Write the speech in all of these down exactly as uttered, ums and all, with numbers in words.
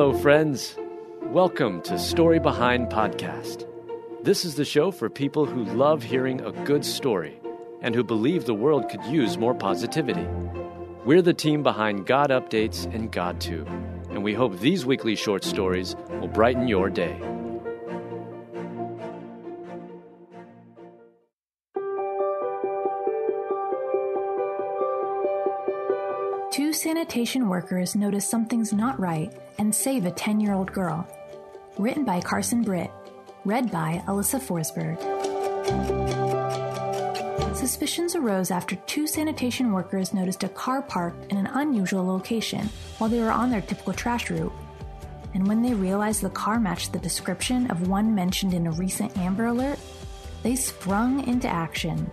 Hello, friends. Welcome to Story Behind Podcast. This is the show for people who love hearing a good story and who believe the world could use more positivity. We're the team behind God Updates and GodTube, and we hope these weekly short stories will brighten your day. Two sanitation workers notice something's not right and save a ten-year-old girl. Written by Carson Britt. Read by Alyssa Forsberg. Suspicions arose after two sanitation workers noticed a car parked in an unusual location while they were on their typical trash route. And when they realized the car matched the description of one mentioned in a recent Amber Alert, they sprung into action.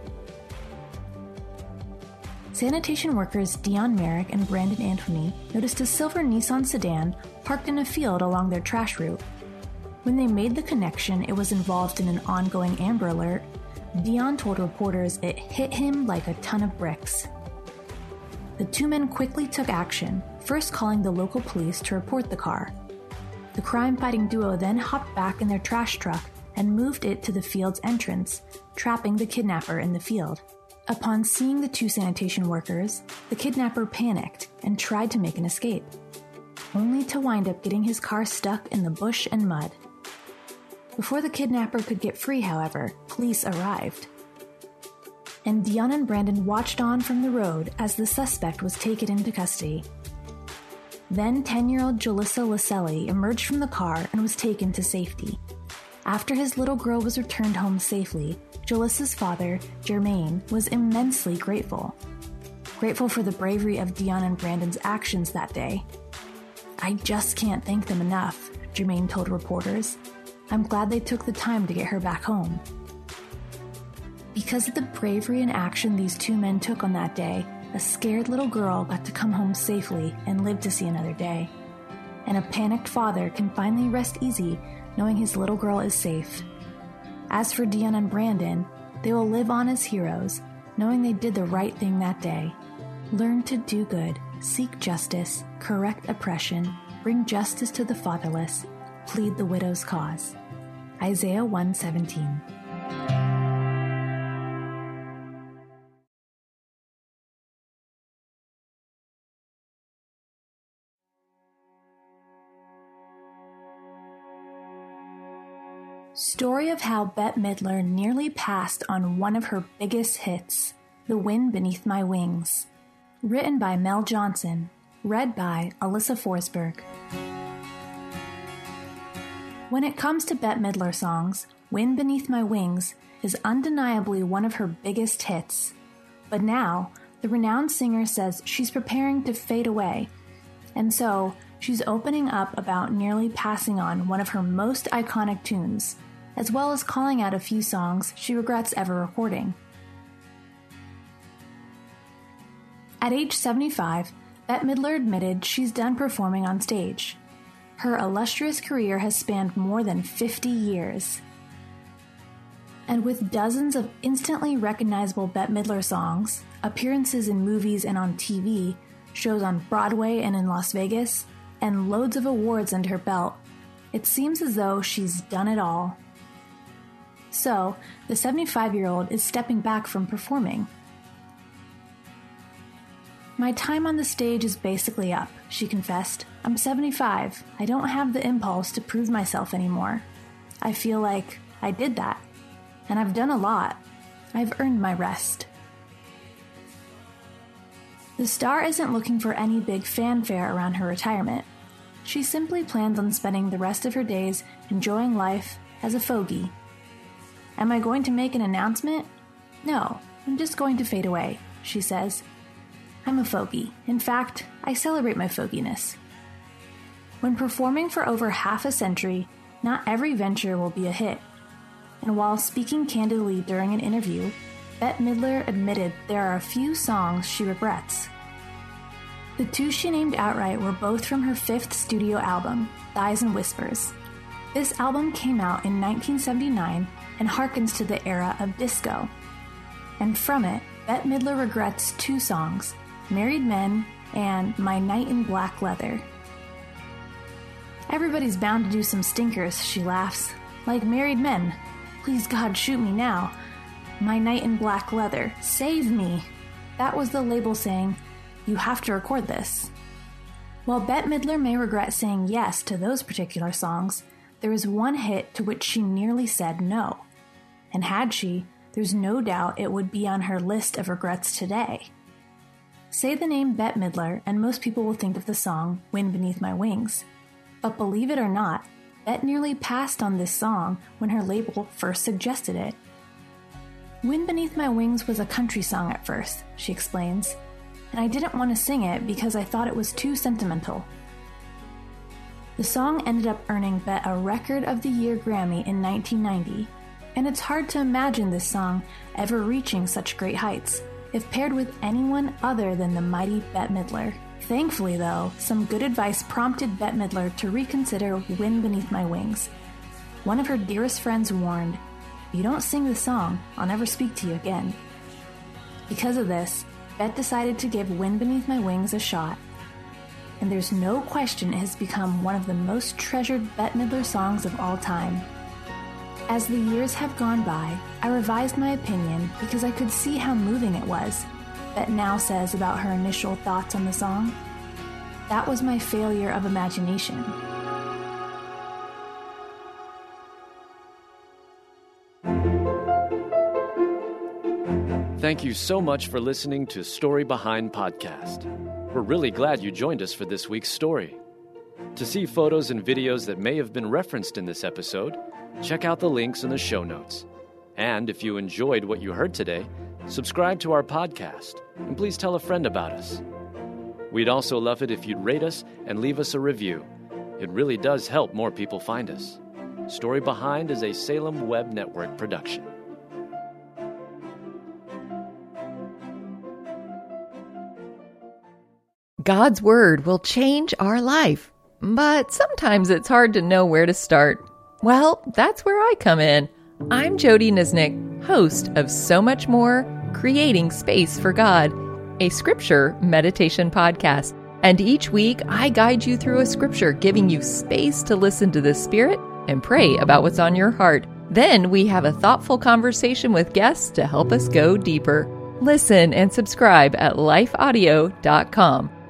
Sanitation workers Dion Merrick and Brandon Anthony noticed a silver Nissan sedan parked in a field along their trash route. When they made the connection it was involved in an ongoing Amber Alert, Dion told reporters it hit him like a ton of bricks. The two men quickly took action, first calling the local police to report the car. The crime-fighting duo then hopped back in their trash truck and moved it to the field's entrance, trapping the kidnapper in the field. Upon seeing the two sanitation workers, the kidnapper panicked and tried to make an escape, only to wind up getting his car stuck in the bush and mud. Before the kidnapper could get free, however, police arrived. And Dion and Brandon watched on from the road as the suspect was taken into custody. Then ten-year-old Jalissa Laselli emerged from the car and was taken to safety. After his little girl was returned home safely, Jalissa's father, Jermaine, was immensely grateful. Grateful for the bravery of Dion and Brandon's actions that day. "I just can't thank them enough," Jermaine told reporters. "I'm glad they took the time to get her back home." Because of the bravery and action these two men took on that day, a scared little girl got to come home safely and live to see another day. And a panicked father can finally rest easy knowing his little girl is safe. As for Dion and Brandon, they will live on as heroes, knowing they did the right thing that day. Learn to do good, seek justice, correct oppression, bring justice to the fatherless, plead the widow's cause. Isaiah one seventeen. Story of how Bette Midler nearly passed on one of her biggest hits, The Wind Beneath My Wings. Written by Mel Johnson. Read by Alyssa Forsberg. When it comes to Bette Midler songs, Wind Beneath My Wings is undeniably one of her biggest hits. But now, the renowned singer says she's preparing to fade away, and so she's opening up about nearly passing on one of her most iconic tunes, as well as calling out a few songs she regrets ever recording. At age seventy-five, Bette Midler admitted she's done performing on stage. Her illustrious career has spanned more than fifty years. And with dozens of instantly recognizable Bette Midler songs, appearances in movies and on T V, shows on Broadway and in Las Vegas, and loads of awards under her belt, it seems as though she's done it all. So, the seventy-five-year-old is stepping back from performing. "My time on the stage is basically up," she confessed. "I'm seventy-five. I don't have the impulse to prove myself anymore. I feel like I did that. And I've done a lot. I've earned my rest." The star isn't looking for any big fanfare around her retirement. She simply plans on spending the rest of her days enjoying life as a fogey. "Am I going to make an announcement? No, I'm just going to fade away," she says. "I'm a fogey. In fact, I celebrate my foginess." When performing for over half a century, not every venture will be a hit. And while speaking candidly during an interview, Bette Midler admitted there are a few songs she regrets. The two she named outright were both from her fifth studio album, Thighs and Whispers. This album came out in nineteen seventy-nine and harkens to the era of disco. And from it, Bette Midler regrets two songs, Married Men and My Night in Black Leather. Everybody's bound to do some stinkers, she laughs. Like married men. Please God, shoot me now. My knight in black leather, save me. That was the label saying, you have to record this. While Bette Midler may regret saying yes to those particular songs, there is one hit to which she nearly said no. And had she, there's no doubt it would be on her list of regrets today. Say the name Bette Midler, and most people will think of the song Wind Beneath My Wings. But believe it or not, Bette nearly passed on this song when her label first suggested it. Wind Beneath My Wings was a country song at first, she explains, and I didn't want to sing it because I thought it was too sentimental. The song ended up earning Bette a Record of the Year Grammy in nineteen ninety, and it's hard to imagine this song ever reaching such great heights, if paired with anyone other than the mighty Bette Midler. Thankfully, though, some good advice prompted Bette Midler to reconsider Wind Beneath My Wings. One of her dearest friends warned, "If you don't sing the song, I'll never speak to you again." Because of this, Bette decided to give Wind Beneath My Wings a shot, and there's no question it has become one of the most treasured Bette Midler songs of all time. As the years have gone by, I revised my opinion because I could see how moving it was, Bette now says about her initial thoughts on the song. That was my failure of imagination. Thank you so much for listening to Story Behind Podcast. We're really glad you joined us for this week's story. To see photos and videos that may have been referenced in this episode, check out the links in the show notes. And if you enjoyed what you heard today, subscribe to our podcast, and please tell a friend about us. We'd also love it if you'd rate us and leave us a review. It really does help more people find us. Story Behind is a Salem Web Network production. God's Word will change our life, but sometimes it's hard to know where to start. Well, that's where I come in. I'm Jody Nisnik, host of So Much More, Creating Space for God, a scripture meditation podcast. And each week, I guide you through a scripture, giving you space to listen to the Spirit and pray about what's on your heart. Then we have a thoughtful conversation with guests to help us go deeper. Listen and subscribe at life audio dot com.